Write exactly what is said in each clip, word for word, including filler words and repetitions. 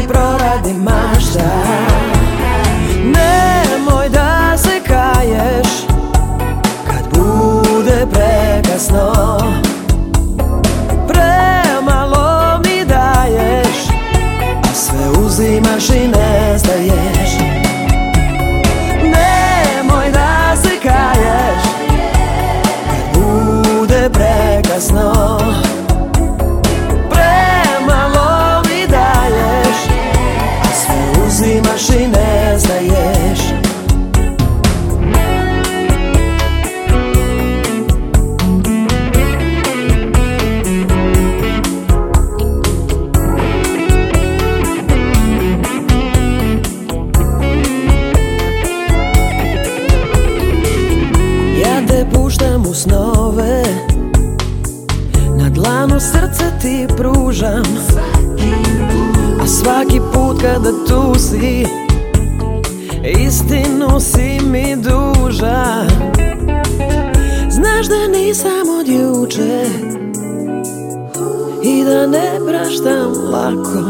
proradi mašta. Nemoj da se kaješ kad bude prekasno. Premalo mi daješ, a sve uzimaš i nestaješ. Nemoj da se kaješ kad bude prekasno. Premalo mi daješ, a sve uzimaš i nestaješ. Ja te puštam u snove, na dlanu srce ti pružam, a svaki put kada tu si, istinu si mi dužan. Znaš da nisam od juče i da ne praštam lako.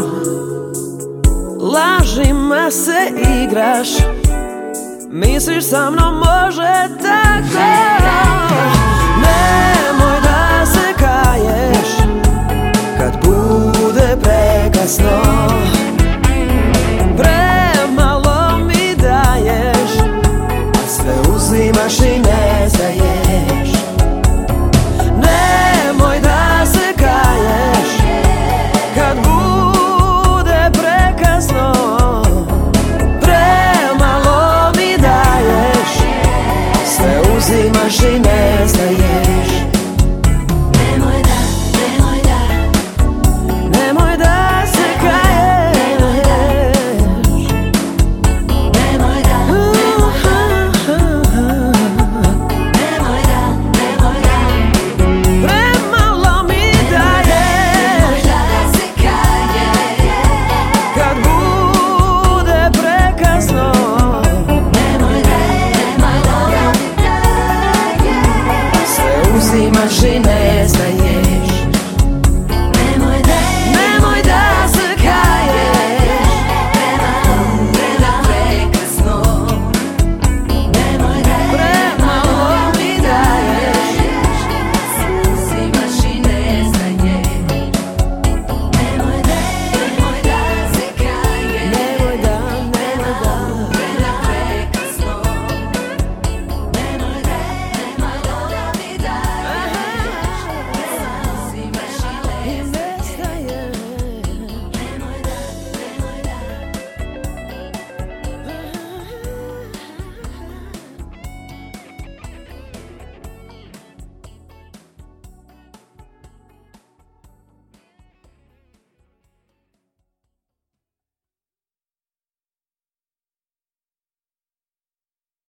Lažima se igraš, misliš sa mnom može tako. Nemoj da se kaješ kad bude prekasno.